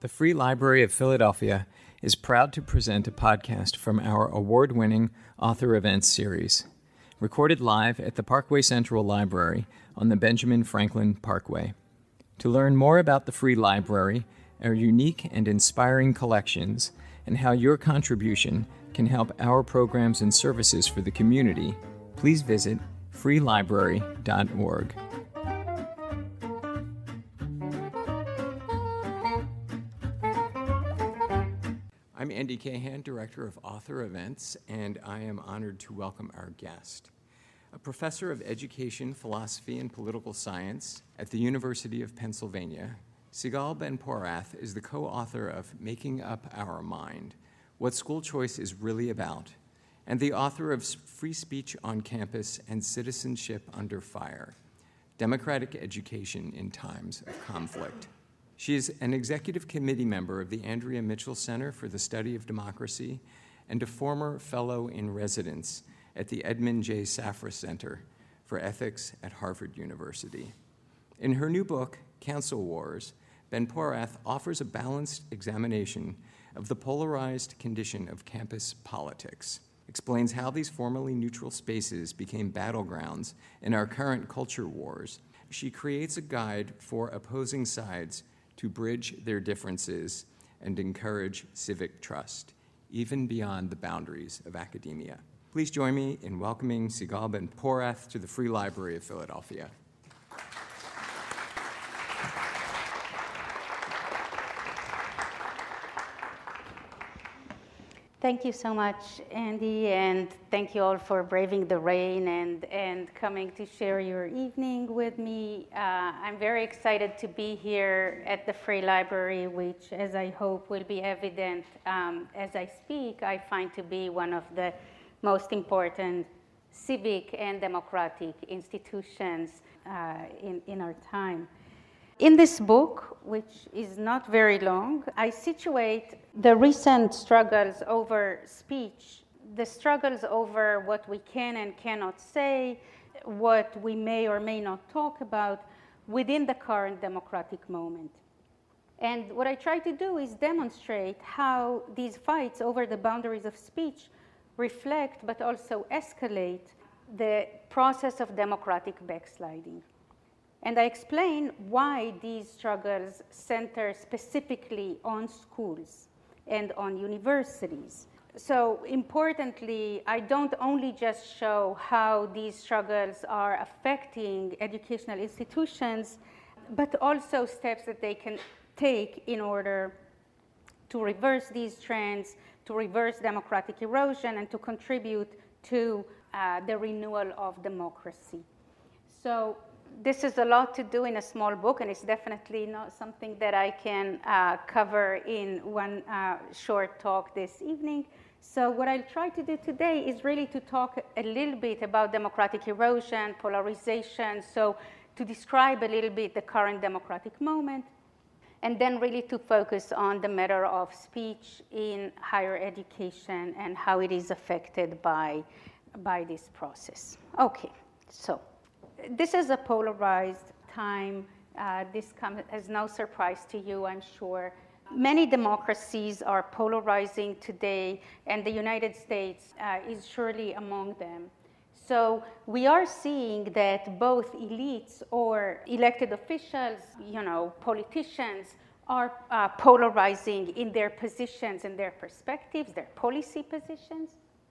The Free Library of Philadelphia is proud to present a podcast from our award-winning Author Events series, recorded live at the Parkway Central Library on the Benjamin Franklin Parkway. To learn more about the Free Library, our unique and inspiring collections, and how your contribution can help our programs and services for the community, please visit freelibrary.org. I'm Andy Cahan, Director of Author Events, and I am honored to welcome our guest. A professor of education, philosophy, and political science at the University of Pennsylvania, Sigal Ben-Porath is the co-author of Making Up Our Mind, What School Choice is Really About, and the author of Free Speech on Campus and Citizenship Under Fire, Democratic Education in Times of Conflict. She is an executive committee member of the Andrea Mitchell Center for the Study of Democracy and a former fellow in residence at the Edmund J. Safra Center for Ethics at Harvard University. In her new book, Council Wars, Ben-Porath offers a balanced examination of the polarized condition of campus politics, explains how these formerly neutral spaces became battlegrounds in our current culture wars. She creates a guide for opposing sides to bridge their differences and encourage civic trust, even beyond the boundaries of academia. Please join me in welcoming Sigal Ben-Porath to the Free Library of Philadelphia. Thank you so much, Andy, and thank you all for braving the rain and coming to share your evening with me. I'm very excited to be here at the Free Library, which, as I hope will be evident as I speak, I find to be one of the most important civic and democratic institutions in our time. In this book, which is not very long, I situate the recent struggles over speech, the struggles over what we can and cannot say, what we may or may not talk about within the current democratic moment. And what I try to do is demonstrate how these fights over the boundaries of speech reflect but also escalate the process of democratic backsliding. And I explain why these struggles center specifically on schools and on universities. So importantly, I don't only just show how these struggles are affecting educational institutions, but also steps that they can take in order to reverse these trends, to reverse democratic erosion, and to contribute to the renewal of democracy. So this is a lot to do in a small book, and it's definitely not something that I can cover in one short talk this evening. So what I'll try to do today is really to talk a little bit about democratic erosion, polarization, so to describe a little bit the current democratic moment, and then really to focus on the matter of speech in higher education and how it is affected by this process. Okay, so this is a polarized time. This comes as no surprise to you, I'm sure. Many democracies are polarizing today, and the United States is surely among them. So we are seeing that both elites or elected officials, politicians, are polarizing in their positions and their perspectives, their policy positions.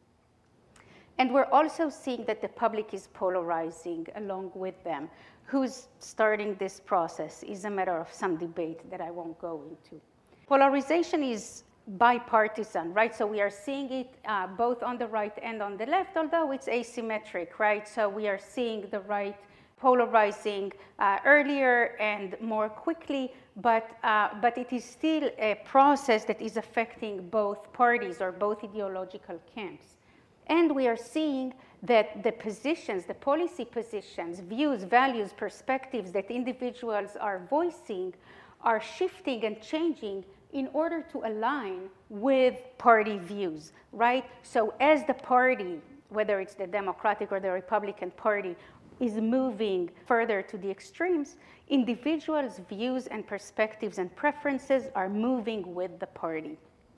And we're also seeing that the public is polarizing along with them. Who's starting this process is a matter of some debate that I won't go into. Polarization is bipartisan, right? So we are seeing it both on the right and on the left, although it's asymmetric, right? So we are seeing the right polarizing earlier and more quickly, but it is still a process that is affecting both parties or both ideological camps. And we are seeing that the positions, the policy positions, views, values, perspectives that individuals are voicing are shifting and changing in order to align with party views, right? So as the party, whether it's the Democratic or the Republican Party, is moving further to the extremes, individuals' views and perspectives and preferences are moving with the party.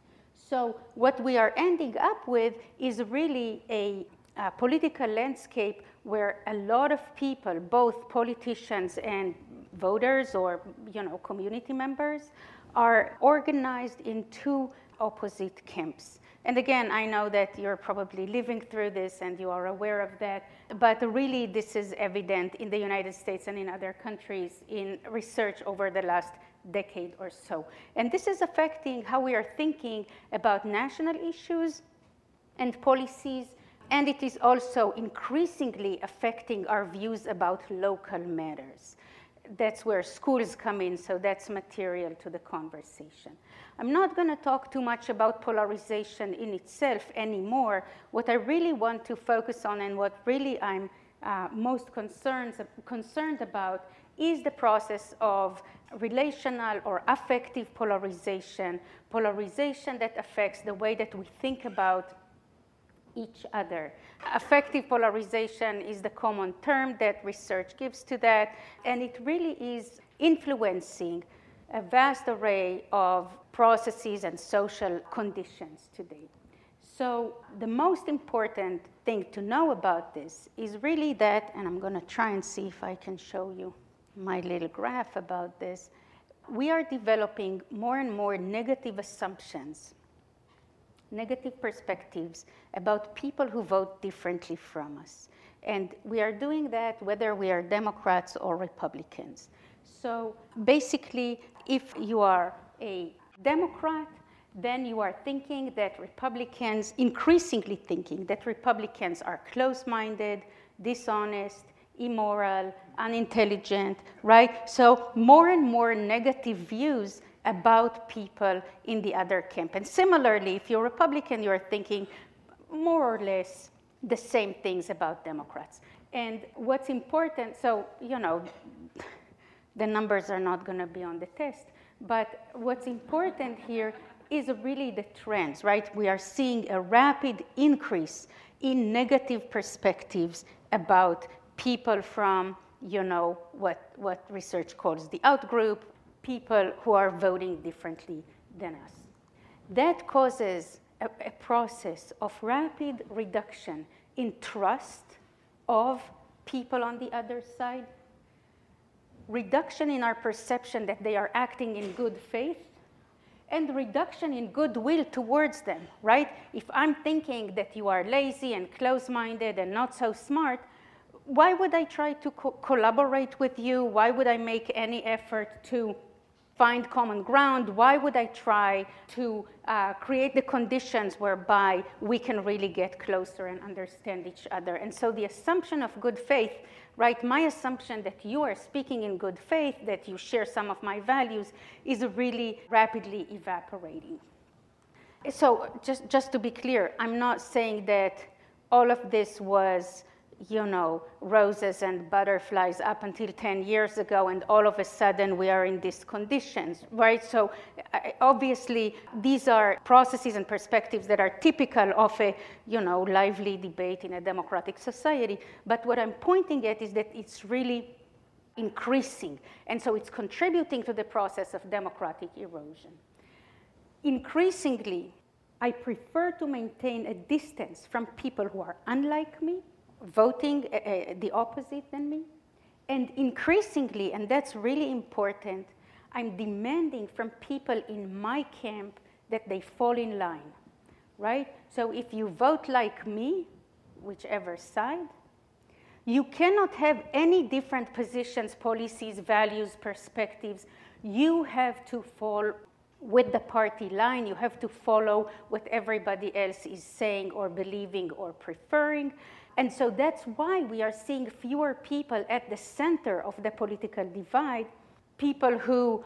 So what we are ending up with is really a political landscape where a lot of people, both politicians and voters or community members, are organized in two opposite camps. And again, I know that you're probably living through this and you are aware of that, but really this is evident in the United States and in other countries in research over the last decade or so. And this is affecting how we are thinking about national issues and policies, and it is also increasingly affecting our views about local matters. That's where schools come in, so that's material to the conversation. I'm not going to talk too much about polarization in itself anymore. What I really want to focus on and what really I'm most concerned about is the process of relational or affective polarization that affects the way that we think about each other. Affective polarization is the common term that research gives to that, and it really is influencing a vast array of processes and social conditions today. So the most important thing to know about this is really that, and I'm going to try and see if I can show you my little graph about this, we are developing more and more negative assumptions, negative perspectives about people who vote differently from us. And we are doing that whether we are Democrats or Republicans. So basically, if you are a Democrat, then you are thinking that increasingly thinking that Republicans are close-minded, dishonest, immoral, unintelligent, right? So more and more negative views about people in the other camp. And similarly, if you're Republican, you're thinking more or less the same things about Democrats. And what's important, so, the numbers are not going to be on the test, but what's important here is really the trends, right? We are seeing a rapid increase in negative perspectives about people from, what research calls the outgroup, people who are voting differently than us. That causes a process of rapid reduction in trust of people on the other side, reduction in our perception that they are acting in good faith, and reduction in goodwill towards them, right? If I'm thinking that you are lazy and close-minded and not so smart, why would I try to collaborate with you? Why would I make any effort to find common ground? Why would I try to create the conditions whereby we can really get closer and understand each other? And so the assumption of good faith, right, my assumption that you are speaking in good faith, that you share some of my values, is really rapidly evaporating. So just to be clear, I'm not saying that all of this was roses and butterflies up until 10 years ago, and all of a sudden we are in these conditions, right? So obviously these are processes and perspectives that are typical of a, lively debate in a democratic society. But what I'm pointing at is that it's really increasing, and so it's contributing to the process of democratic erosion. Increasingly, I prefer to maintain a distance from people who are unlike me, voting the opposite than me. And increasingly, and that's really important, I'm demanding from people in my camp that they fall in line, right? So if you vote like me, whichever side, you cannot have any different positions, policies, values, perspectives. You have to fall with the party line. You have to follow what everybody else is saying or believing or preferring. And so that's why we are seeing fewer people at the center of the political divide, people who,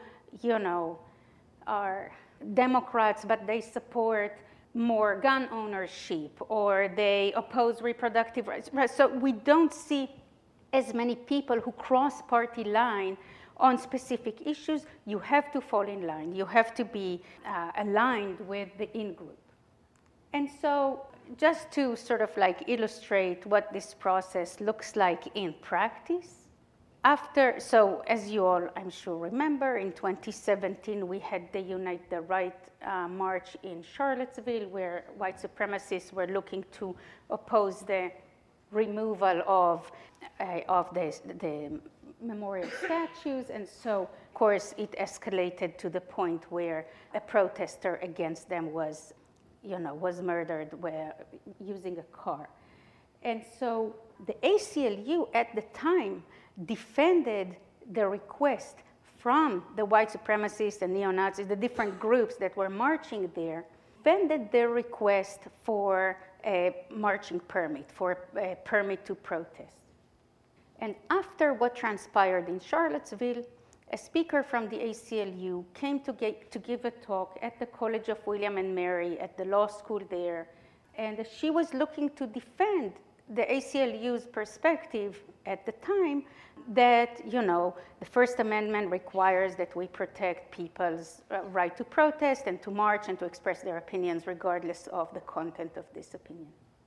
are Democrats, but they support more gun ownership, or they oppose reproductive rights. So we don't see as many people who cross party line on specific issues. You have to fall in line. You have to be aligned with the in-group. And so just to sort of like illustrate what this process looks like in practice, so as you all, I'm sure, remember, in 2017, we had the Unite the Right march in Charlottesville, where white supremacists were looking to oppose the removal of the memorial statues. And so, of course, it escalated to the point where a protester against them was murdered using a car. And so the ACLU at the time defended the request from the white supremacists and neo-Nazis, the different groups that were marching there, defended their request for a marching permit, for a permit to protest. And after what transpired in Charlottesville, a speaker from the ACLU came to give a talk at the College of William and Mary at the law school there, and she was looking to defend the ACLU's perspective at the time that, the First Amendment requires that we protect people's right to protest and to march and to express their opinions regardless of the content of this opinion.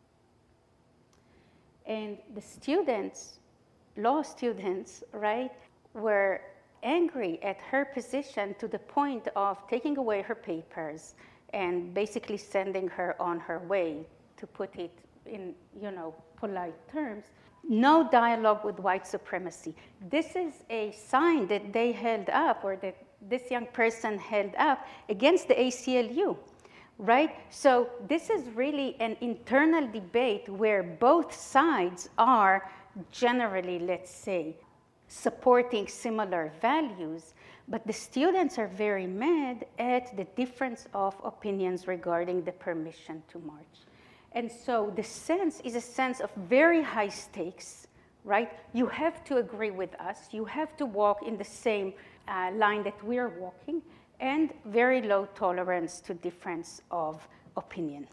And the students, law students, right, were angry at her position to the point of taking away her papers and basically sending her on her way, to put it in, polite terms. No dialogue with white supremacy. This is a sign that they held up, or that this young person held up against the ACLU, right? So this is really an internal debate where both sides are generally, let's say, supporting similar values, but the students are very mad at the difference of opinions regarding the permission to march. And so the sense is a sense of very high stakes, right? You have to agree with us. You have to walk in the same line that we're walking, and very low tolerance to difference of opinion.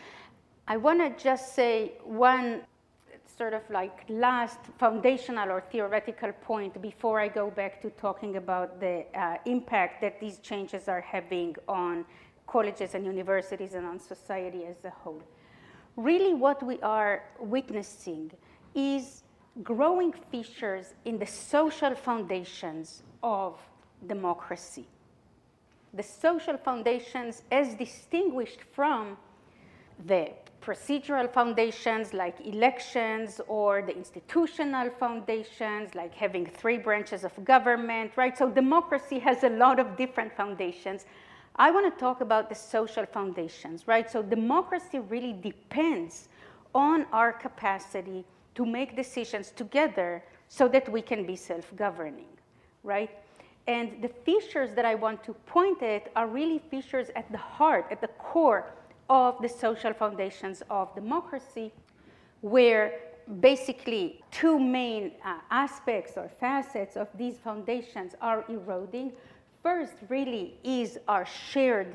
I want to just say one sort of like last foundational or theoretical point before I go back to talking about the impact that these changes are having on colleges and universities and on society as a whole. Really what we are witnessing is growing fissures in the social foundations of democracy. The social foundations as distinguished from the procedural foundations like elections, or the institutional foundations like having 3 branches of government, right? So democracy has a lot of different foundations. I want to talk about the social foundations, right? So democracy really depends on our capacity to make decisions together so that we can be self-governing, right? And the fissures that I want to point at are really fissures at the heart, at the core of the social foundations of democracy, where basically 2 main aspects or facets of these foundations are eroding. First really is our shared,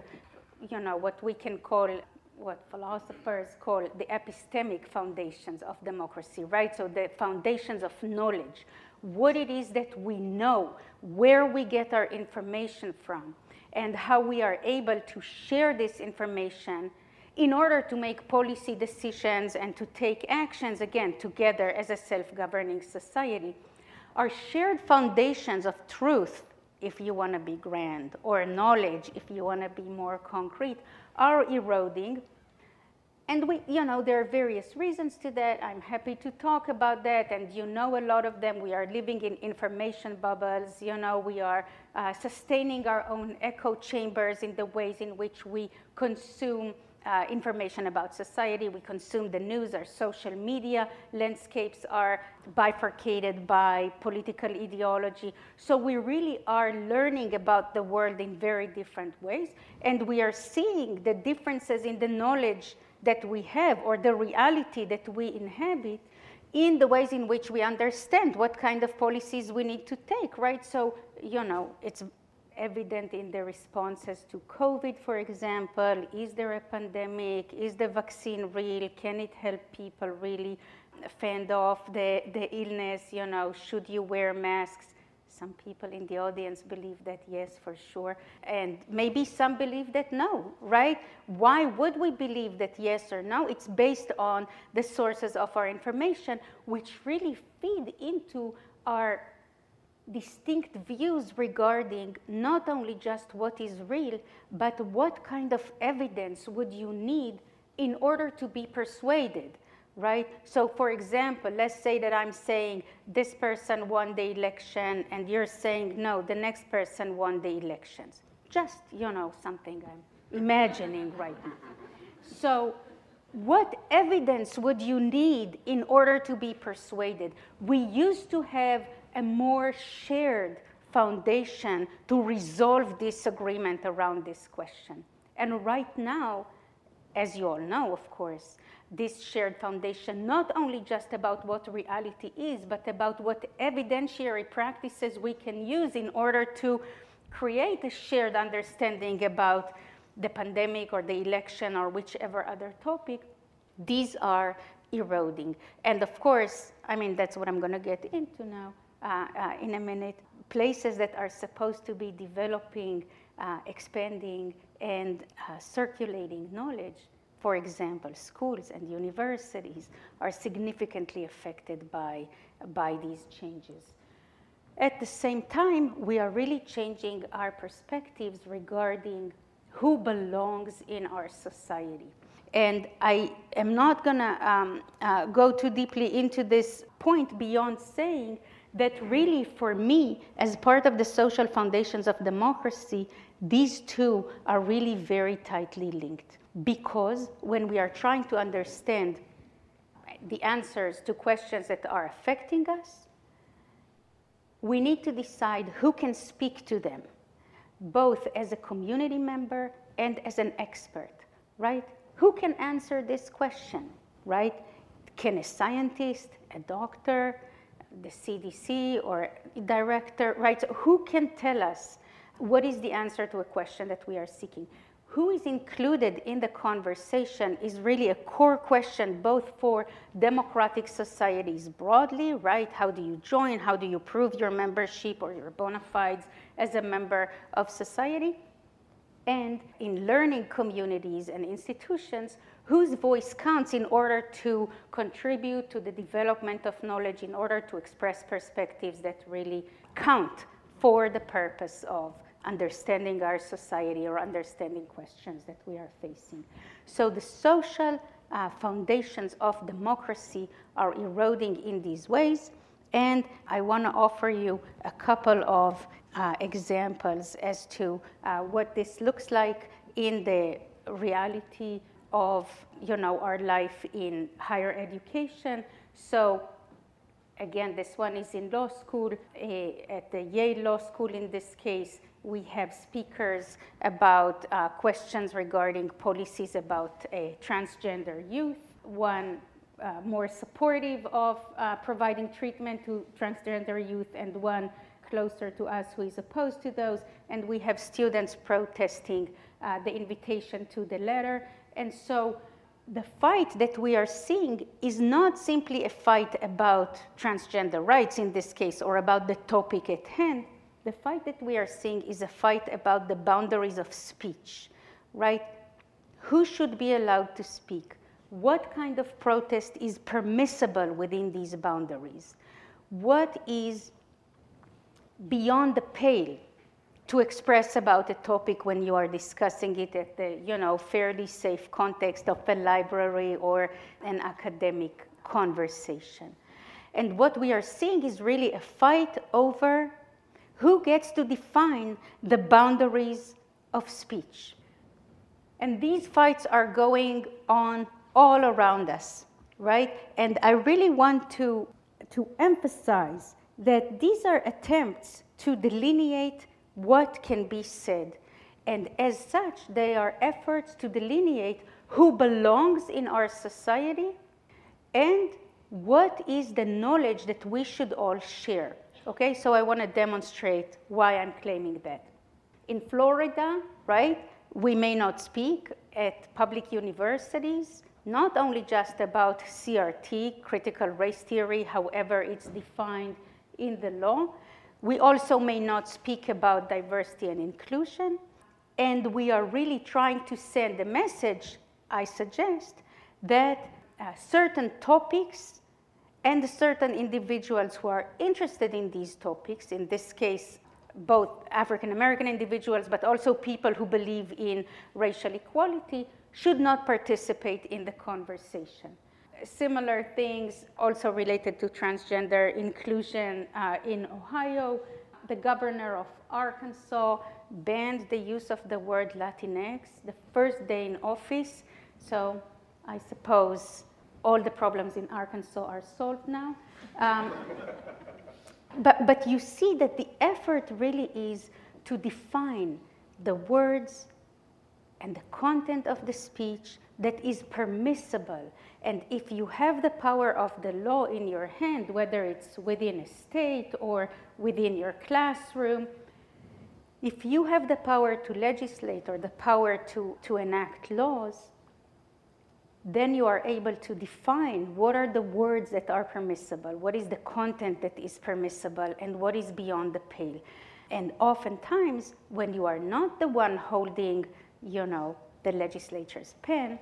what we can call, what philosophers call the epistemic foundations of democracy, right? So the foundations of knowledge, what it is that we know, where we get our information from, and how we are able to share this information in order to make policy decisions and to take actions, again, together as a self-governing society. Our shared foundations of truth, if you want to be grand, or knowledge, if you want to be more concrete, are eroding. And there are various reasons to that. I'm happy to talk about that, and a lot of them. We are living in information bubbles. We are sustaining our own echo chambers in the ways in which we consume information about society. We consume the news. Our social media landscapes are bifurcated by political ideology. So we really are learning about the world in very different ways, and we are seeing the differences in the knowledge that we have, or the reality that we inhabit, in the ways in which we understand what kind of policies we need to take, right? So, it's evident in the responses to COVID, for example. Is there a pandemic? Is the vaccine real? Can it help people really fend off the illness? Should you wear masks? Some people in the audience believe that yes, for sure. And maybe some believe that no, right? Why would we believe that yes or no? It's based on the sources of our information, which really feed into our distinct views regarding not only just what is real, but what kind of evidence would you need in order to be persuaded, right? So for example, let's say that I'm saying this person won the election and you're saying, no, the next person won the elections. Just, something I'm imagining right now. So what evidence would you need in order to be persuaded? We used to have a more shared foundation to resolve disagreement around this question. And right now, as you all know, of course, this shared foundation, not only just about what reality is, but about what evidentiary practices we can use in order to create a shared understanding about the pandemic or the election or whichever other topic, these are eroding. And of course, that's what I'm going to get into now in a minute. Places that are supposed to be developing, expanding, and circulating knowledge, for example, schools and universities, are significantly affected by these changes. At the same time, we are really changing our perspectives regarding who belongs in our society. And I am not going to go too deeply into this point beyond saying that really, for me, as part of the social foundations of democracy, these two are really very tightly linked. Because when we are trying to understand the answers to questions that are affecting us, we need to decide who can speak to them, both as a community member and as an expert, right? Who can answer this question, right? Can a scientist, a doctor, the CDC or director, right? So who can tell us what is the answer to a question that we are seeking? Who is included in the conversation is really a core question, both for democratic societies broadly, right? How do you join? How do you prove your membership or your bona fides as a member of society? And in learning communities and institutions, whose voice counts in order to contribute to the development of knowledge, in order to express perspectives that really count for the purpose of understanding our society or understanding questions that we are facing. So the social foundations of democracy are eroding in these ways, and I want to offer you a couple of examples as to what this looks like in the reality of our life in higher education. So again, this one is in law school. At the Yale Law School in this case, we have speakers about questions regarding policies about transgender youth. One more supportive of providing treatment to transgender youth, and one closer to us who is opposed to those. And we have students protesting the invitation to the letter. And so the fight that we are seeing is not simply a fight about transgender rights in this case, or about the topic at hand. The fight that we are seeing is a fight about the boundaries of speech, right? Who should be allowed to speak? What kind of protest is permissible within these boundaries? What is beyond the pale to express about a topic when you are discussing it at the, fairly safe context of a library or an academic conversation? And what we are seeing is really a fight over who gets to define the boundaries of speech. And these fights are going on all around us, right? And I really want to emphasize that these are attempts to delineate what can be said. And as such, they are efforts to delineate who belongs in our society and what is the knowledge that we should all share. Okay, so I want to demonstrate why I'm claiming that. In Florida, right, we may not speak at public universities, not only just about CRT, critical race theory, however it's defined in the law. We also may not speak about diversity and inclusion, and we are really trying to send a message, I suggest, that certain topics and certain individuals who are interested in these topics, in this case, both African American individuals, but also people who believe in racial equality, should not participate in the conversation. Similar things also related to transgender inclusion in Ohio. The governor of Arkansas banned the use of the word Latinx the first day in office. So I suppose all the problems in Arkansas are solved now. But you see that the effort really is to define the words and the content of the speech that is permissible. And if you have the power of the law in your hand, whether it's within a state or within your classroom, if you have the power to legislate or the power to enact laws, then you are able to define what are the words that are permissible, what is the content that is permissible, and what is beyond the pale. And oftentimes, when you are not the one holding, the legislature's pen,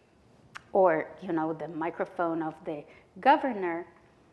or, the microphone of the governor,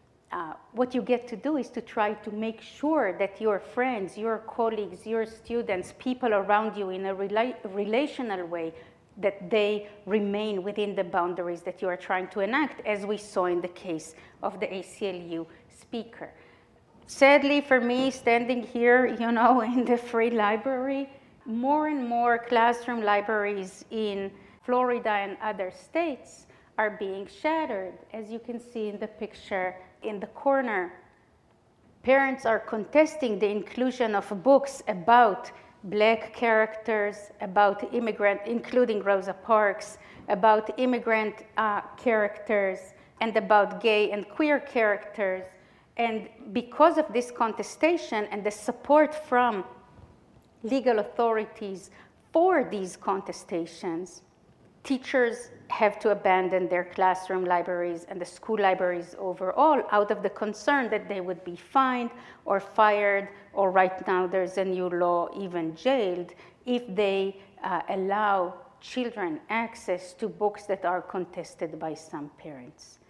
what you get to do is to try to make sure that your friends, your colleagues, your students, people around you in a relational way, that they remain within the boundaries that you are trying to enact, as we saw in the case of the ACLU speaker. Sadly for me, standing here, in the free library, more and more classroom libraries in Florida and other states are being shattered, as you can see in the picture in the corner. Parents are contesting the inclusion of books about Black characters, about immigrant, including Rosa Parks, about immigrant characters, and about gay and queer characters. And because of this contestation and the support from legal authorities for these contestations, teachers have to abandon their classroom libraries and the school libraries overall out of the concern that they would be fined or fired, or right now there's a new law, even jailed, if they allow children access to books that are contested by some parents.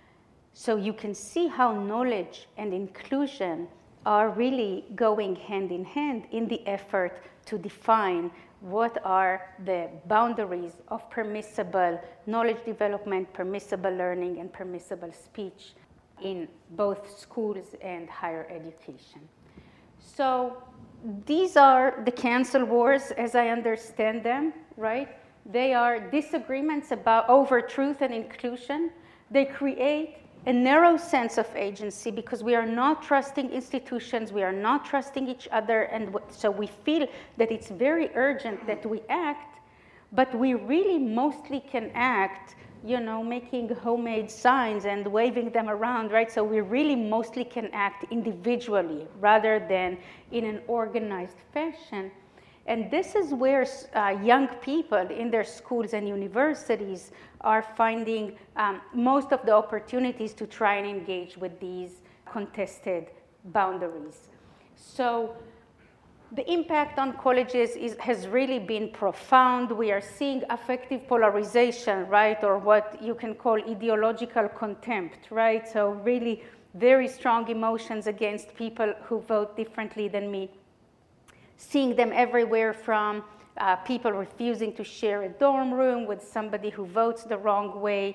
So you can see how knowledge and inclusion are really going hand in hand in the effort to define what are the boundaries of permissible knowledge development, permissible learning, and permissible speech in both schools and higher education. So these are the cancel wars as I understand them, right? They are disagreements over truth and inclusion. They create a narrow sense of agency because we are not trusting institutions, we are not trusting each other, and so we feel that it's very urgent that we act, but we really mostly can act, making homemade signs and waving them around, right? So we really mostly can act individually rather than in an organized fashion. And this is where young people in their schools and universities are finding most of the opportunities to try and engage with these contested boundaries. So the impact on colleges has really been profound. We are seeing affective polarization, right, or what you can call ideological contempt, right? So really very strong emotions against people who vote differently than me. Seeing them everywhere from people refusing to share a dorm room with somebody who votes the wrong way,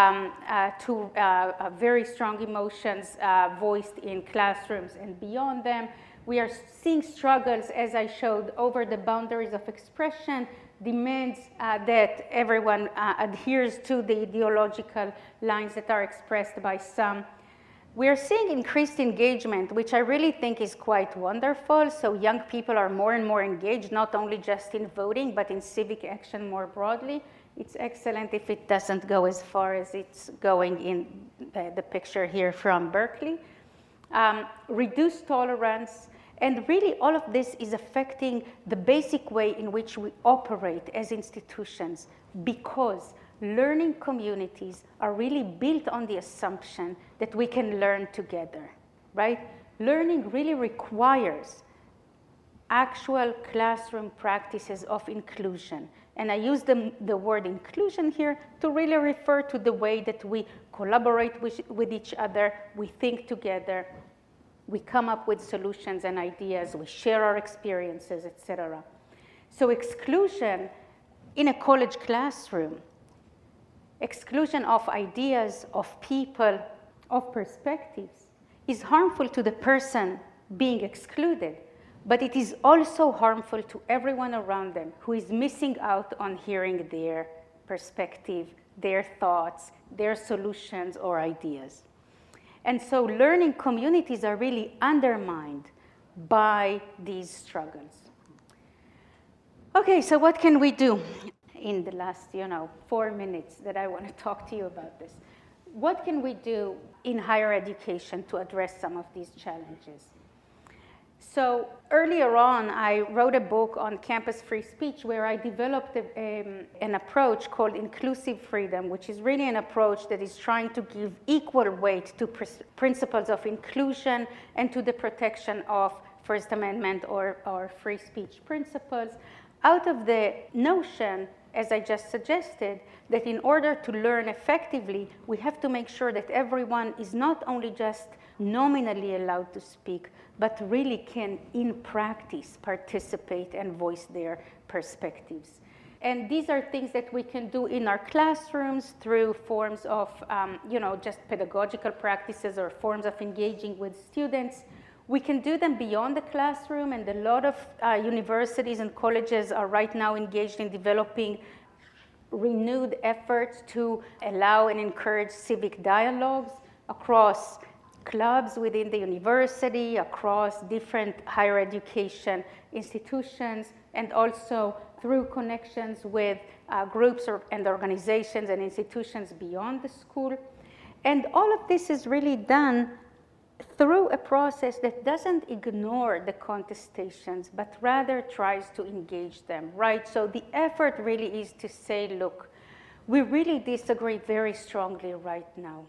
to very strong emotions voiced in classrooms and beyond them. We are seeing struggles, as I showed, over the boundaries of expression, demands that everyone adheres to the ideological lines that are expressed by some. We are seeing increased engagement, which I really think is quite wonderful. So young people are more and more engaged, not only just in voting, but in civic action more broadly. It's excellent if it doesn't go as far as it's going in the picture here from Berkeley. Reduced tolerance, and really all of this is affecting the basic way in which we operate as institutions, because learning communities are really built on the assumption that we can learn together, right? learning really requires actual classroom practices of inclusion. And I use the word inclusion here to really refer to the way that we collaborate with each other, we think together, we come up with solutions and ideas, we share our experiences, etc. So exclusion in a college classroom, exclusion of ideas, of people, of perspectives, is harmful to the person being excluded, but it is also harmful to everyone around them who is missing out on hearing their perspective, their thoughts, their solutions or ideas. And so learning communities are really undermined by these struggles. Okay, so what can we do in the last 4 minutes that I want to talk to you about this? What can we do in higher education to address some of these challenges? So earlier on, I wrote a book on campus free speech where I developed an approach called inclusive freedom, which is really an approach that is trying to give equal weight to principles of inclusion and to the protection of First Amendment or free speech principles, out of the notion, as I just suggested, that in order to learn effectively, we have to make sure that everyone is not only just nominally allowed to speak, but really can, in practice, participate and voice their perspectives. And these are things that we can do in our classrooms through forms of, just pedagogical practices or forms of engaging with students. We can do them beyond the classroom, and a lot of universities and colleges are right now engaged in developing renewed efforts to allow and encourage civic dialogues across clubs within the university, across different higher education institutions, and also through connections with groups and organizations and institutions beyond the school. And all of this is really done through a process that doesn't ignore the contestations, but rather tries to engage them, right? So the effort really is to say, look, we really disagree very strongly right now.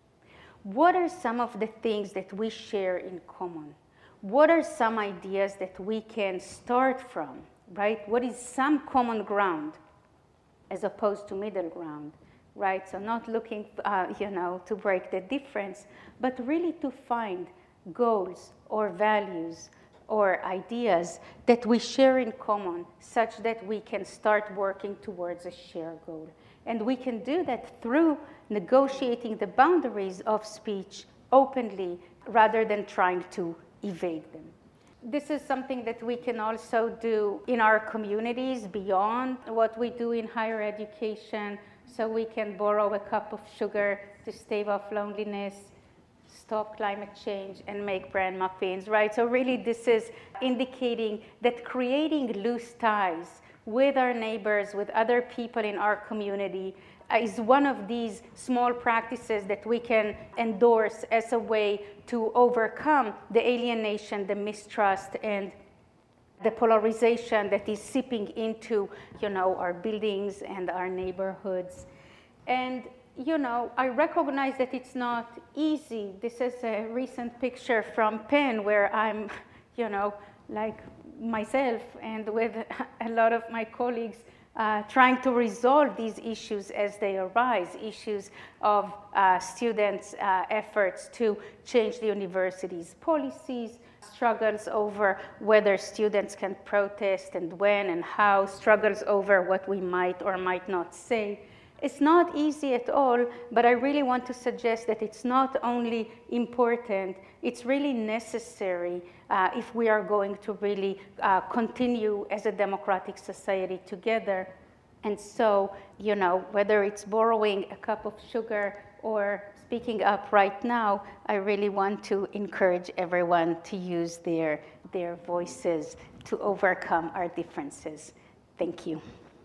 What are some of the things that we share in common? What are some ideas that we can start from, right? What is some common ground as opposed to middle ground? Right, so not looking, to break the difference, but really to find goals or values or ideas that we share in common such that we can start working towards a shared goal. And we can do that through negotiating the boundaries of speech openly rather than trying to evade them. This is something that we can also do in our communities beyond what we do in higher education. So we can borrow a cup of sugar to stave off loneliness, stop climate change, and make bran muffins, right? So really this is indicating that creating loose ties with our neighbors, with other people in our community, is one of these small practices that we can endorse as a way to overcome the alienation, the mistrust, and the polarization that is seeping into, our buildings and our neighborhoods. And, I recognize that it's not easy. This is a recent picture from Penn where I'm, like myself and with a lot of my colleagues trying to resolve these issues as they arise, issues of students' efforts to change the university's policies, struggles over whether students can protest and when and how, struggles over what we might or might not say. It's not easy at all, but I really want to suggest that it's not only important, it's really necessary if we are going to really continue as a democratic society together. And so, whether it's borrowing a cup of sugar or speaking up right now, I really want to encourage everyone to use their voices to overcome our differences. Thank you.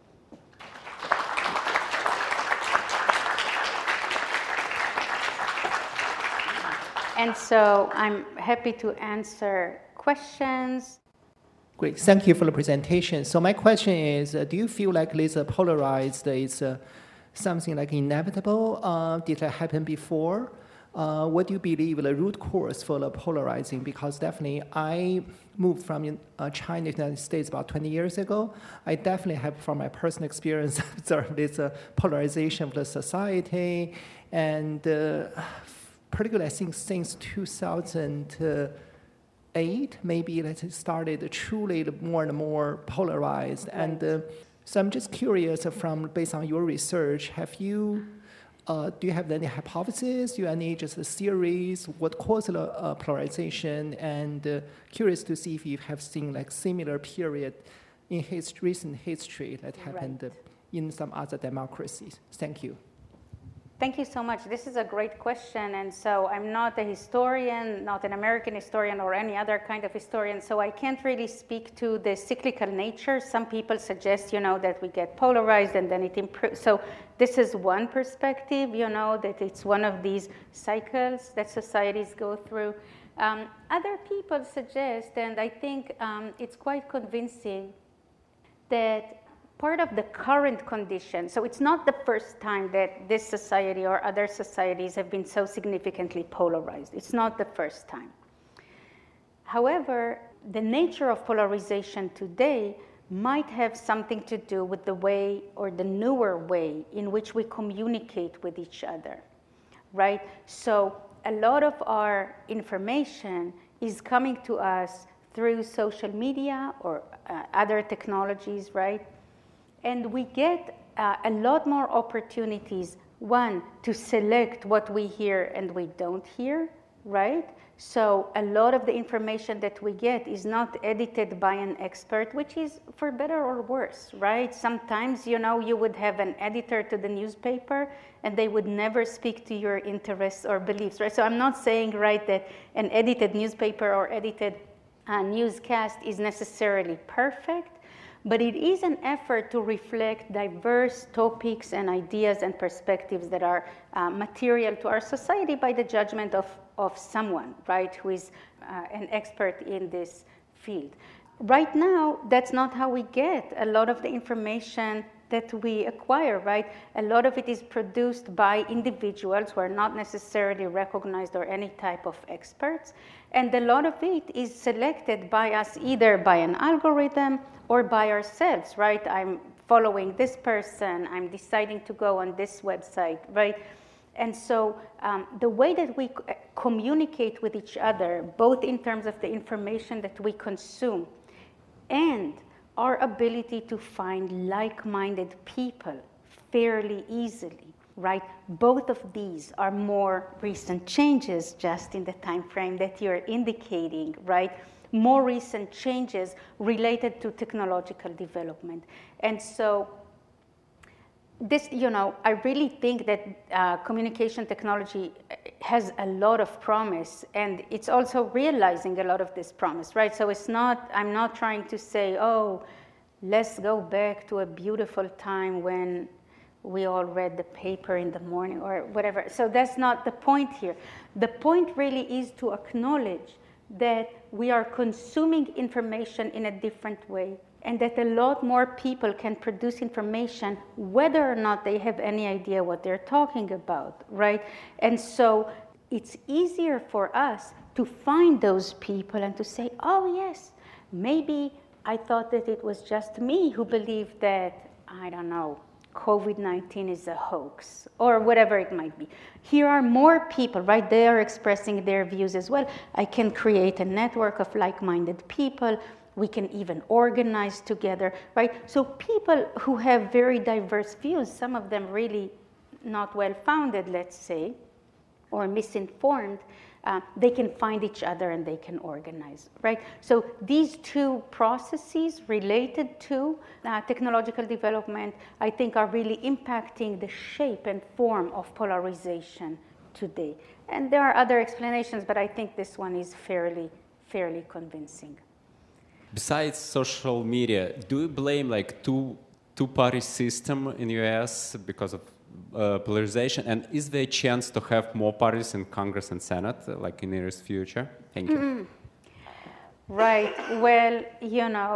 And so I'm happy to answer questions. Great, thank you for the presentation. So my question is, do you feel like this polarized is something like inevitable? Did that happen before? what do you believe the root cause for the polarizing? Because definitely I moved from China to the United States about 20 years ago. I definitely have, from my personal experience, observed this polarization of the society. And particularly, I think since 2008, maybe it started truly more and more polarized. Right. And so I'm just curious, based on your research, do you have any hypotheses? Do you have any just theories? What caused the polarization? And curious to see if you have seen like similar period in recent history that happened in some other democracies. Thank you. Thank you so much. This is a great question. And so I'm not a historian, not an American historian or any other kind of historian, so I can't really speak to the cyclical nature. Some people suggest, that we get polarized and then it improves. So this is one perspective, that it's one of these cycles that societies go through. Other people suggest, and I think it's quite convincing, that part of the current condition, so it's not the first time that this society or other societies have been so significantly polarized. It's not the first time. However, the nature of polarization today might have something to do with the way or the newer way in which we communicate with each other, right? So a lot of our information is coming to us through social media or other technologies, right? And we get a lot more opportunities, one, to select what we hear and we don't hear, right? So a lot of the information that we get is not edited by an expert, which is for better or worse, right? Sometimes, you would have an editor to the newspaper and they would never speak to your interests or beliefs, right? So I'm not saying, right, that an edited newspaper or edited newscast is necessarily perfect, but it is an effort to reflect diverse topics and ideas and perspectives that are material to our society by the judgment of someone, right, who is an expert in this field. Right now, that's not how we get a lot of the information that we acquire, right? A lot of it is produced by individuals who are not necessarily recognized or any type of experts. And a lot of it is selected by us either by an algorithm or by ourselves, right? I'm following this person, I'm deciding to go on this website, right? And so the way that we communicate with each other, both in terms of the information that we consume and our ability to find like-minded people fairly easily, right? Both of these are more recent changes just in the time frame that you're indicating, right? More recent changes related to technological development. And so this, I really think that communication technology has a lot of promise, and it's also realizing a lot of this promise, right? So I'm not trying to say, oh, let's go back to a beautiful time when we all read the paper in the morning or whatever. So that's not the point here. The point really is to acknowledge that we are consuming information in a different way, and that a lot more people can produce information whether or not they have any idea what they're talking about, right? And so it's easier for us to find those people and to say, oh yes, maybe I thought that it was just me who believed that, I don't know, COVID-19 is a hoax, or whatever it might be. Here are more people, right? They are expressing their views as well. I can create a network of like-minded people. We can even organize together, right? So people who have very diverse views, some of them really not well-founded, let's say, or misinformed, they can find each other and they can organize, right? So these two processes related to technological development, I think, are really impacting the shape and form of polarization today. And there are other explanations, but I think this one is fairly convincing. Besides social media, do you blame like two-party system in the US because of polarization? And is there a chance to have more parties in Congress and Senate, like in the nearest future? Thank you. Right. Well,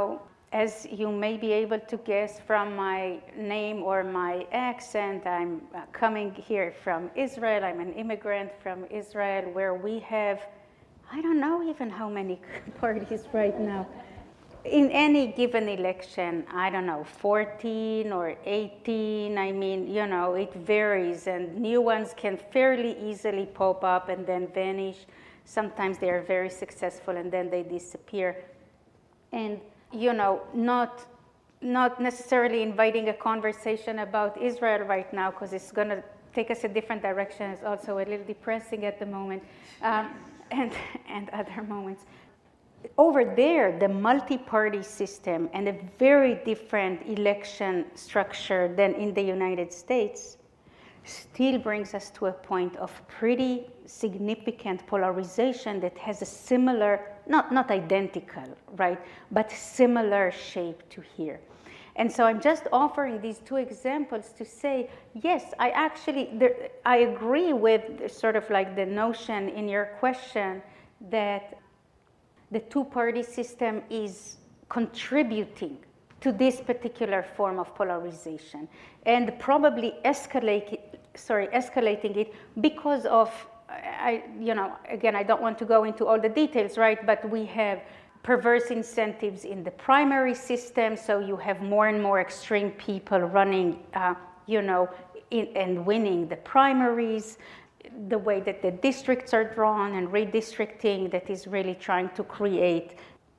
As you may be able to guess from my name or my accent, I'm coming here from Israel. I'm an immigrant from Israel, where we have, I don't know even how many parties right now. In any given election, I don't know, 14 or 18, I mean, you know, it varies, and new ones can fairly easily pop up and then vanish. Sometimes they are very successful and then they disappear. And you know, not necessarily inviting a conversation about Israel right now, because it's going to take us a different direction. It's also a little depressing at the moment, and other moments. Over there, the multi-party system and a very different election structure than in the United States still brings us to a point of pretty significant polarization that has a similar, not identical, right, but similar shape to here. And so I'm just offering these two examples to say, yes, I agree with sort of like the notion in your question that the two-party system is contributing to this particular form of polarization and probably escalating it because of, again, I don't want to go into all the details, right? But we have perverse incentives in the primary system, so you have more and more extreme people running, and winning the primaries. The way that the districts are drawn and redistricting that is really trying to create,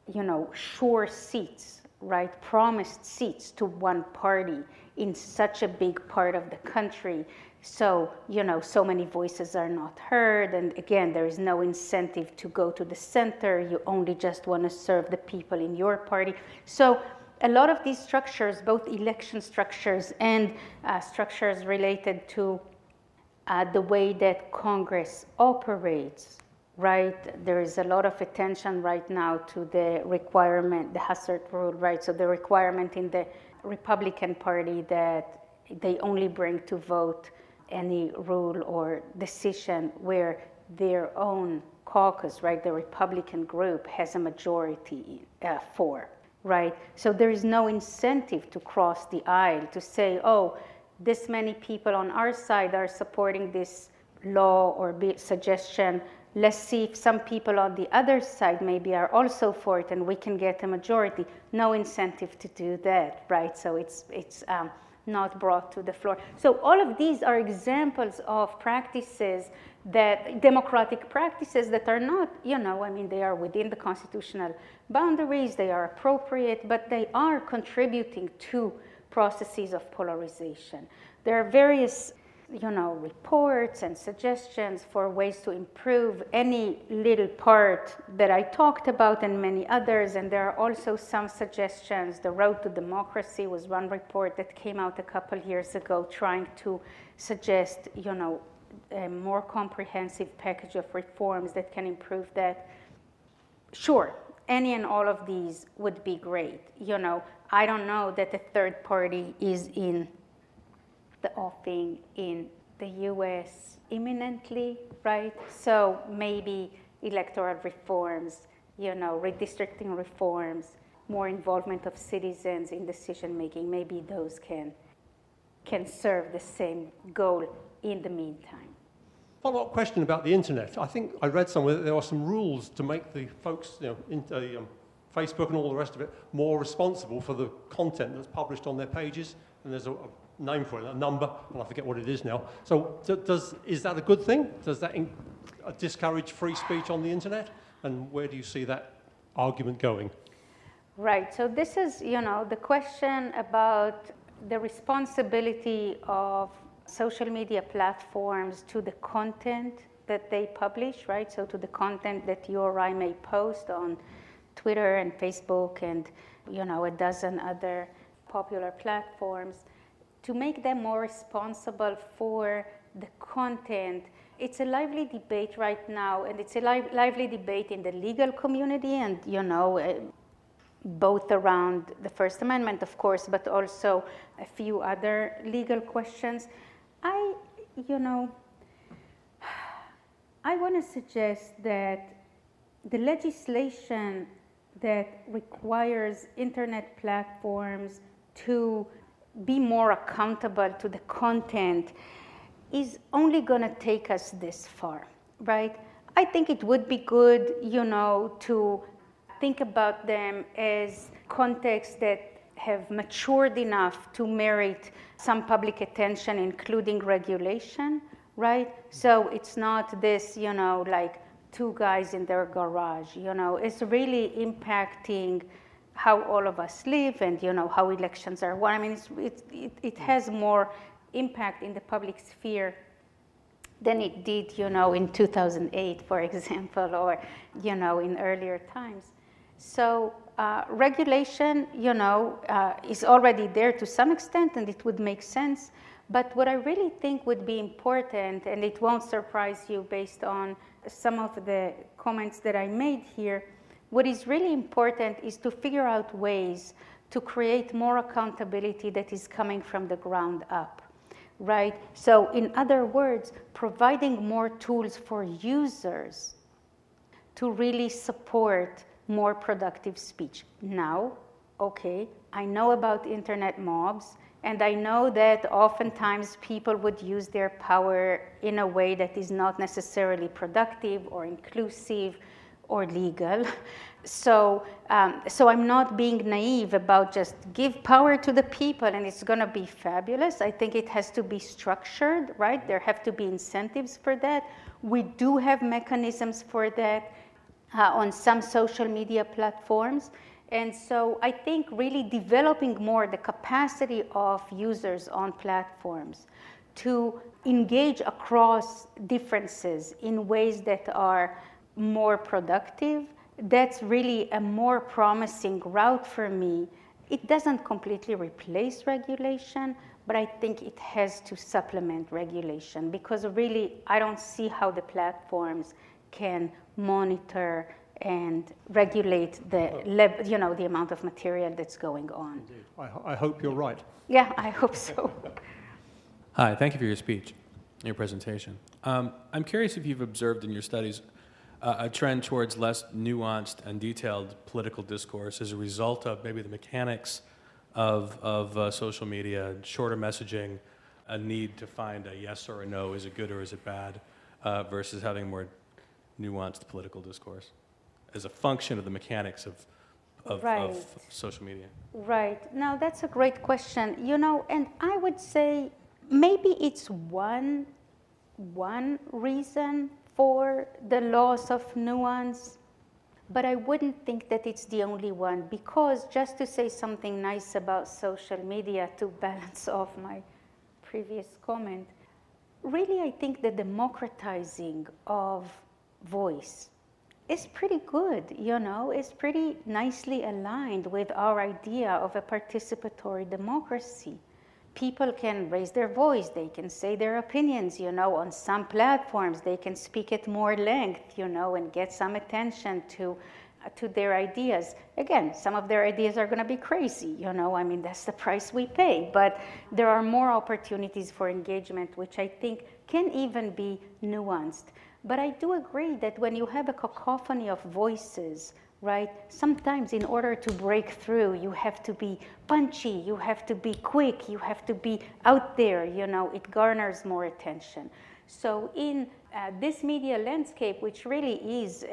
sure seats, right? Promised seats to one party in such a big part of the country. So, so many voices are not heard. And again, there is no incentive to go to the center. You only just want to serve the people in your party. So a lot of these structures, both election structures and structures related to the way that Congress operates, right? There is a lot of attention right now to the requirement, the Hastert rule, right? So the requirement in the Republican Party that they only bring to vote any rule or decision where their own caucus, right, the Republican group has a majority for, right? So there is no incentive to cross the aisle to say, oh, this many people on our side are supporting this law or suggestion. Let's see if some people on the other side maybe are also for it and we can get a majority. No incentive to do that, right? So it's not brought to the floor. So all of these are examples of practices democratic practices that are not, they are within the constitutional boundaries, they are appropriate, but they are contributing to processes of polarization. There are various, reports and suggestions for ways to improve any little part that I talked about and many others, and there are also some suggestions. The Road to Democracy was one report that came out a couple years ago trying to suggest, a more comprehensive package of reforms that can improve that. Sure, any and all of these would be great. I don't know that a third party is in the offing in the US imminently, right? So maybe electoral reforms, redistricting reforms, more involvement of citizens in decision making, maybe those can serve the same goal in the meantime. Follow-up question about the internet. I think I read somewhere that there are some rules to make the folks, Facebook and all the rest of it, more responsible for the content that's published on their pages. And there's a name for it, a number, and I forget what it is now. So is that a good thing? Does that discourage free speech on the internet? And where do you see that argument going? Right, so this is, the question about the responsibility of social media platforms to the content that they publish, right? So to the content that you or I may post on Twitter and Facebook and, a dozen other popular platforms, to make them more responsible for the content. It's a lively debate right now, and it's a lively debate in the legal community and, both around the First Amendment, of course, but also a few other legal questions. I want to suggest that the legislation that requires internet platforms to be more accountable to the content is only going to take us this far, right? I think it would be good, to think about them as contexts that have matured enough to merit some public attention, including regulation, right? So it's not this, like two guys in their garage, it's really impacting how all of us live and, how elections are won. I mean, it has more impact in the public sphere than it did, in 2008, for example, or, in earlier times. So regulation, is already there to some extent, and it would make sense. But what I really think would be important, and it won't surprise you based on some of the comments that I made here, what is really important is to figure out ways to create more accountability that is coming from the ground up, right? So in other words, providing more tools for users to really support more productive speech. Now, okay, I know about internet mobs, and I know that oftentimes people would use their power in a way that is not necessarily productive or inclusive or legal. So I'm not being naive about just give power to the people and it's going to be fabulous. I think it has to be structured, right? There have to be incentives for that. We do have mechanisms for that on some social media platforms. And so I think really developing more the capacity of users on platforms to engage across differences in ways that are more productive, that's really a more promising route for me. It doesn't completely replace regulation, but I think it has to supplement regulation because really I don't see how the platforms can monitor and regulate the amount of material that's going on. Indeed. I hope you're right. Yeah, I hope so. Hi, thank you for your speech, your presentation. I'm curious if you've observed in your studies a trend towards less nuanced and detailed political discourse as a result of maybe the mechanics of social media, shorter messaging, a need to find a yes or a no, is it good or is it bad, versus having more nuanced political discourse as a function of the mechanics of social media? Right. Now, that's a great question. And I would say maybe it's one reason for the loss of nuance, but I wouldn't think that it's the only one, because just to say something nice about social media to balance off my previous comment, really I think the democratizing of voice is pretty good, it's pretty nicely aligned with our idea of a participatory democracy. People can raise their voice, they can say their opinions, on some platforms, they can speak at more length, and get some attention to their ideas. Again, some of their ideas are going to be crazy, I mean, that's the price we pay, but there are more opportunities for engagement, which I think can even be nuanced. But I do agree that when you have a cacophony of voices, right, sometimes in order to break through, you have to be punchy, you have to be quick, you have to be out there, it garners more attention. So in this media landscape, which really is,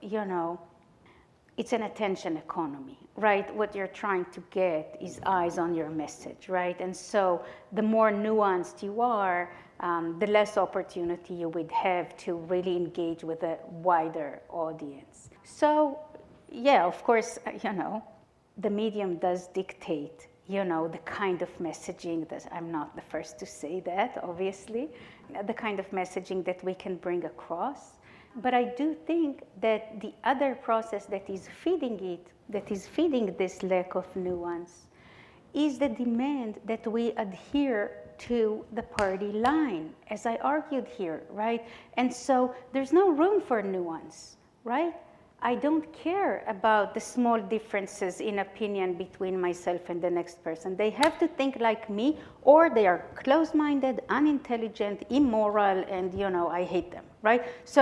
it's an attention economy, right? What you're trying to get is eyes on your message, right? And so the more nuanced you are, the less opportunity you would have to really engage with a wider audience. So, yeah, of course, the medium does dictate, the kind of messaging that, I'm not the first to say that, obviously, the kind of messaging that we can bring across. But I do think that the other process that is feeding this lack of nuance, is the demand that we adhere to the party line, as I argued here, right? And so there's no room for nuance, right? I don't care about the small differences in opinion between myself and the next person. They have to think like me, or they are closed-minded, unintelligent, immoral, and I hate them, right? So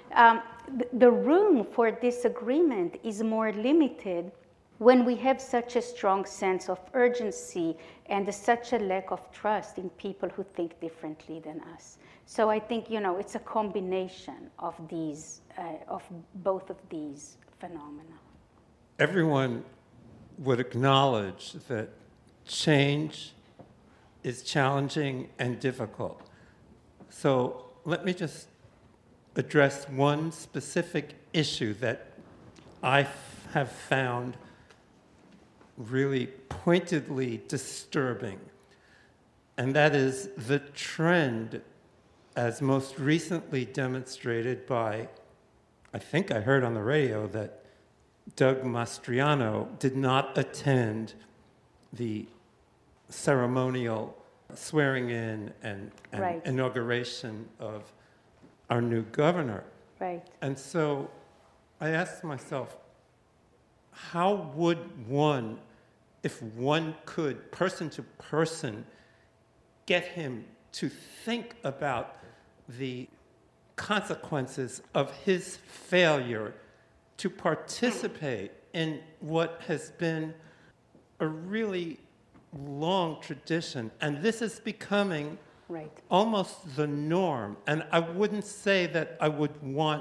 the room for disagreement is more limited when we have such a strong sense of urgency and such a lack of trust in people who think differently than us. So I think, it's a combination of these, of both of these phenomena. Everyone would acknowledge that change is challenging and difficult. So let me just address one specific issue that I have found really pointedly disturbing, and that is the trend, as most recently demonstrated by, I think I heard on the radio that Doug Mastriano did not attend the ceremonial swearing in and Right. inauguration of our new governor. Right. And so I asked myself, how would one, if one could, person to person, get him to think about the consequences of his failure to participate in what has been a really long tradition? And this is becoming Right. almost the norm. And I wouldn't say that I would want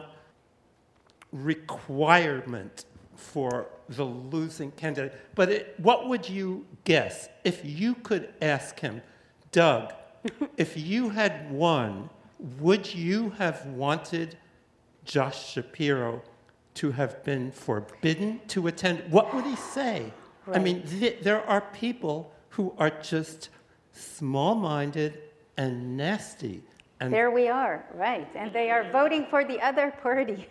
requirement for the losing candidate, but what would you guess if you could ask him, Doug, if you had won, would you have wanted Josh Shapiro to have been forbidden to attend? What would he say? Right. I mean, there are people who are just small-minded and nasty. And There we are, right. And they are voting for the other party.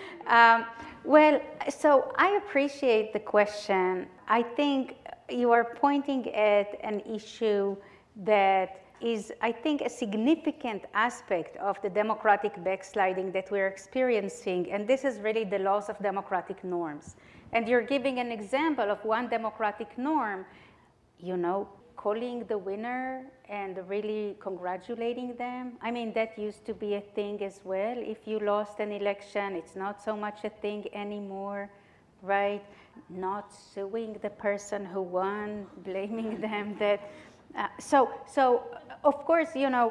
So I appreciate the question. I think you are pointing at an issue that is, I think, a significant aspect of the democratic backsliding that we're experiencing. And this is really the loss of democratic norms. And you're giving an example of one democratic norm, calling the winner and really congratulating them. I mean, that used to be a thing as well. If you lost an election, it's not so much a thing anymore, right? Not suing the person who won, blaming them that. So of course,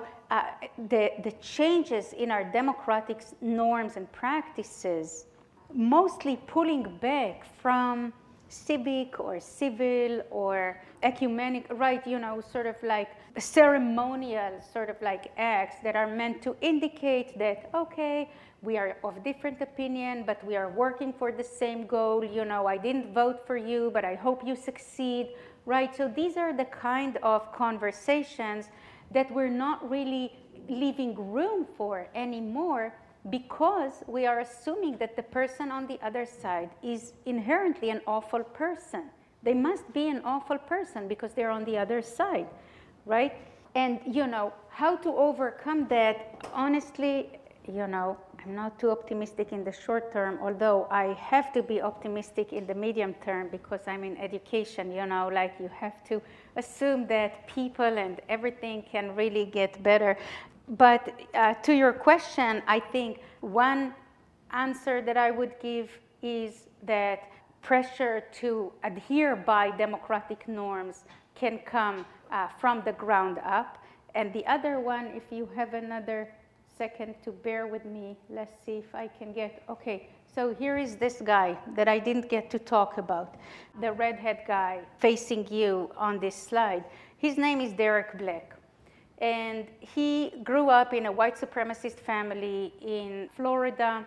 the changes in our democratic norms and practices, mostly pulling back from civic or civil or ecumenic, right, sort of like ceremonial sort of like acts that are meant to indicate that, okay, we are of different opinion, but we are working for the same goal. I didn't vote for you, but I hope you succeed, right? So these are the kind of conversations that we're not really leaving room for anymore, because we are assuming that the person on the other side is inherently an awful person. They must be an awful person because they're on the other side, right? And, how to overcome that, honestly, I'm not too optimistic in the short term, although I have to be optimistic in the medium term because I'm in education, like you have to assume that people and everything can really get better. But to your question, I think one answer that I would give is that pressure to adhere by democratic norms can come from the ground up. And the other one, if you have another second to bear with me, let's see if I can get, okay. So here is this guy that I didn't get to talk about, the redhead guy facing you on this slide. His name is Derek Black. And he grew up in a white supremacist family in Florida.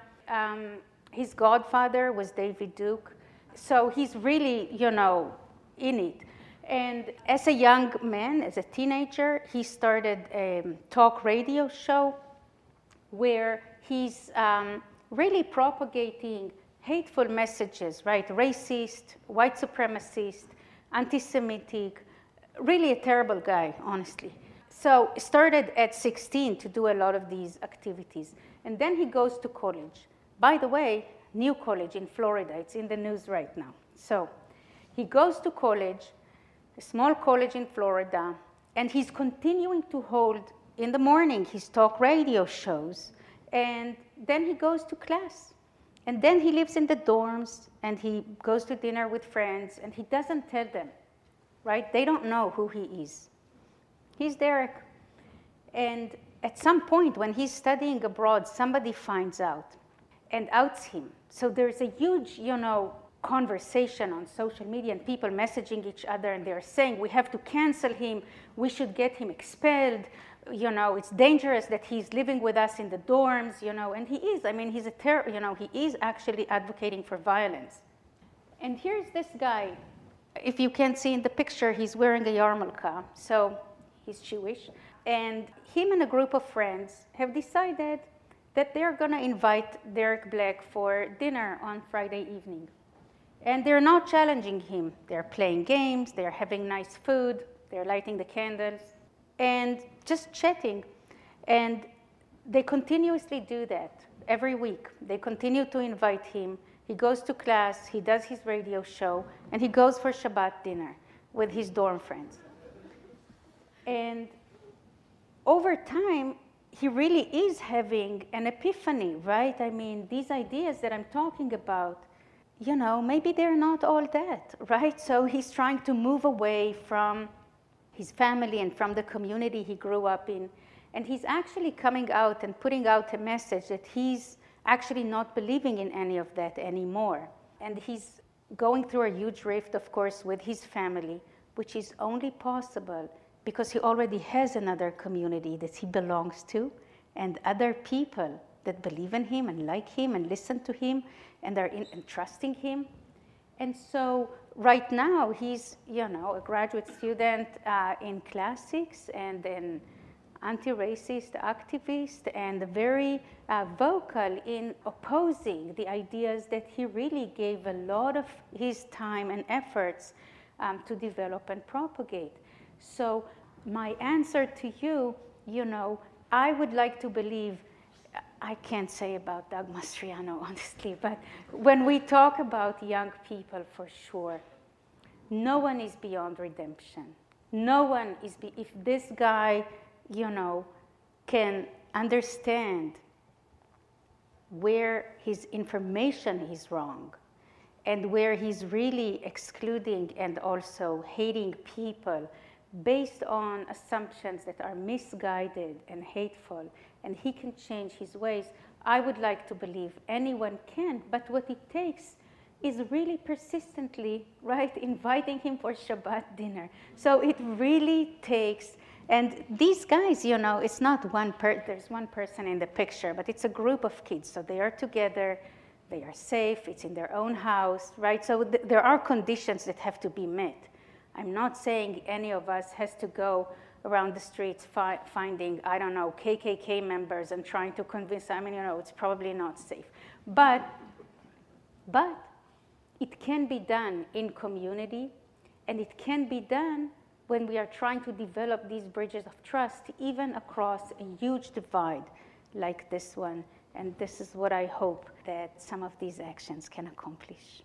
His godfather was David Duke. So he's really, in it. And as a young man, as a teenager, he started a talk radio show where he's really propagating hateful messages, right? Racist, white supremacist, anti-Semitic, really a terrible guy, honestly. So started at 16 to do a lot of these activities. And then he goes to college. By the way, new college in Florida. It's in the news right now. So he goes to college, a small college in Florida, and he's continuing to hold in the morning his talk radio shows And then he goes to class. And then he lives in the dorms, and he goes to dinner with friends, and he doesn't tell them, right? They don't know who he is. He's Derek. And at some point, when he's studying abroad, somebody finds out and outs him. So there's a huge, conversation on social media, and people messaging each other, and they're saying, we have to cancel him, we should get him expelled, it's dangerous that he's living with us in the dorms, and he is. I mean, he's he is actually advocating for violence. And here's this guy. If you can see in the picture, he's wearing a yarmulke, so he's Jewish. And him and a group of friends have decided that they're going to invite Derek Black for dinner on Friday evening. And they're not challenging him. They're playing games, they're having nice food, they're lighting the candles, and just chatting. And they continuously do that every week. They continue to invite him. He goes to class, he does his radio show, and he goes for Shabbat dinner with his dorm friends. And over time, he really is having an epiphany, right? I mean, these ideas that I'm talking about, maybe they're not all that, right? So he's trying to move away from his family and from the community he grew up in. And he's actually coming out and putting out a message that he's actually not believing in any of that anymore. And he's going through a huge rift, of course, with his family, which is only possible because he already has another community that he belongs to and other people that believe in him and like him and listen to him and are trusting him. And so right now he's, a graduate student in classics and an anti-racist activist and very vocal in opposing the ideas that he really gave a lot of his time and efforts to develop and propagate. So my answer to you, I would like to believe, I can't say about Doug Mastriano, honestly, but when we talk about young people, for sure, no one is beyond redemption. No one is, if this guy, can understand where his information is wrong and where he's really excluding and also hating people based on assumptions that are misguided and hateful, and he can change his ways, I would like to believe anyone can, but what it takes is really persistently, right, inviting him for Shabbat dinner. So it really takes, and these guys, it's not there's one person in the picture, but it's a group of kids, so they are together, they are safe, it's in their own house, right? So there are conditions that have to be met. I'm not saying any of us has to go around the streets finding, KKK members and trying to convince them. It's probably not safe. But it can be done in community, and it can be done when we are trying to develop these bridges of trust, even across a huge divide like this one. And this is what I hope that some of these actions can accomplish.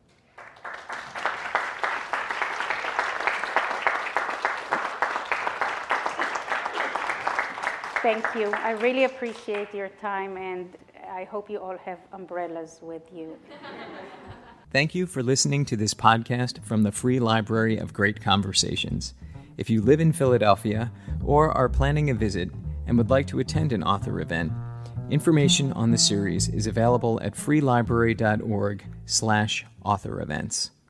Thank you. I really appreciate your time, and I hope you all have umbrellas with you. Thank you for listening to this podcast from the Free Library of Great Conversations. If you live in Philadelphia or are planning a visit and would like to attend an author event, information on the series is available at freelibrary.org/author events.